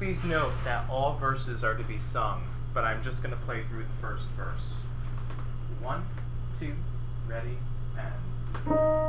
Please note that all verses are to be sung, but I'm just going to play through the first verse. 1, 2, ready, and...